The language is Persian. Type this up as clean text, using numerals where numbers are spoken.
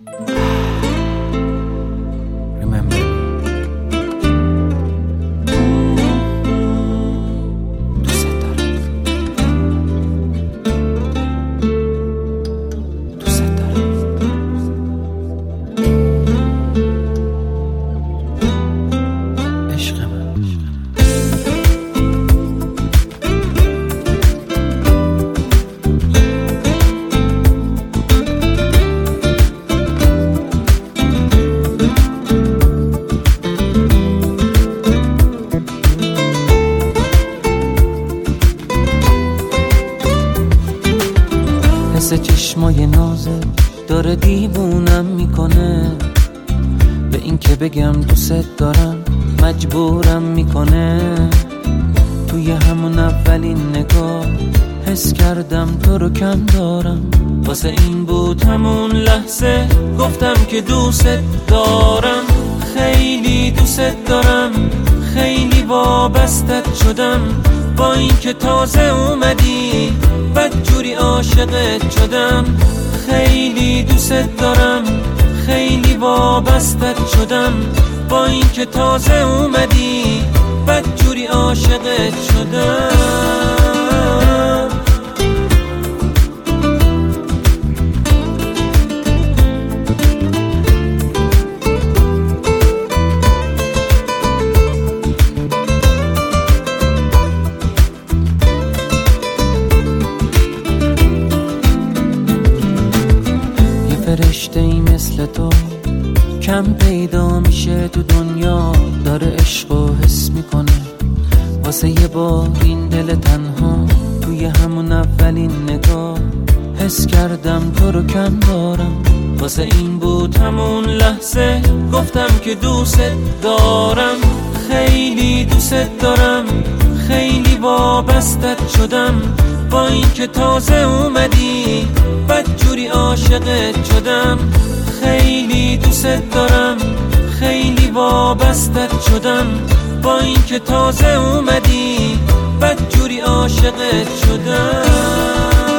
چشمای نازه داره دیوونم میکنه، به این که بگم دوست دارم مجبورم میکنه. توی همون اولین نگاه حس کردم تو رو کم دارم، واسه این بود همون لحظه گفتم که دوست دارم. خیلی دوست دارم، خیلی وابستت شدم، با این که تازه اومدی بدجوری عاشقت شدم. خیلی دوست دارم، خیلی وابستت شدم، با این که تازه اومدی بدجوری عاشقت شدم. فرشته‌ای مثل تو کم پیدا میشه تو دنیا، داره عشق و حس میکنه. واسه یه بار این دل تنها توی همون اولین نگاه حس کردم تو رو کم دارم، واسه این بود همون لحظه گفتم که دوست دارم. خیلی دوست دارم، خیلی وابستت شدم، با این که تازه اومدی بدجوری عاشقت شدم. خیلی دوست دارم، خیلی وابستت شدم، با این که تازه اومدی بدجوری عاشقت شدم.